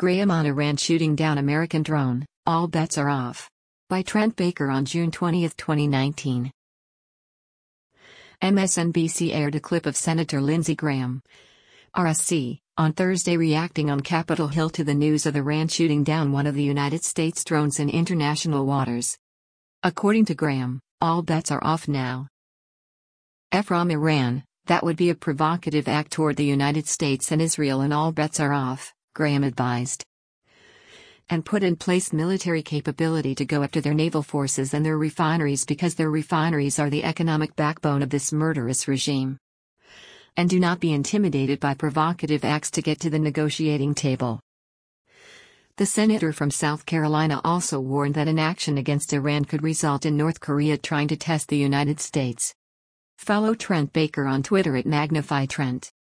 Graham on Iran shooting down American drone, all bets are off. By Trent Baker on June 20, 2019. MSNBC aired a clip of Senator Lindsey Graham, RSC, on Thursday reacting on Capitol Hill to the news of Iran shooting down one of the United States drones in international waters. According to Graham, all bets are off now. From Iran, that would be a provocative act toward the United States and Israel, and all bets are off, Graham advised. And put in place military capability to go after their naval forces and their refineries, because their refineries are the economic backbone of this murderous regime. And do not be intimidated by provocative acts to get to the negotiating table. The senator from South Carolina also warned that an action against Iran could result in North Korea trying to test the United States. Follow Trent Baker on Twitter at MagnifyTrent.